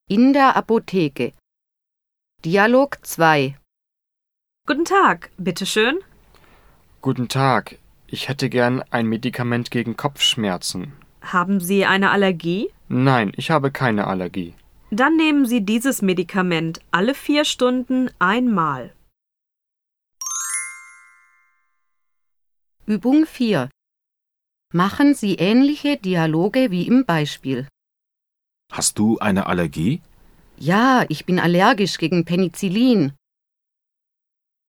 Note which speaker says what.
Speaker 1: In der Apotheke. Dialog 2.
Speaker 2: Guten Tag, bitteschön.
Speaker 3: Guten Tag, ich hätte gern ein Medikament gegen Kopfschmerzen.
Speaker 2: Haben Sie eine Allergie?
Speaker 3: Nein, ich habe keine Allergie.
Speaker 2: Dann nehmen Sie dieses Medikament alle 4 Stunden einmal.
Speaker 1: Übung 4. Machen Sie ähnliche Dialoge wie im Beispiel.
Speaker 4: Hast du eine Allergie?
Speaker 1: Ja, ich bin allergisch gegen Penicillin.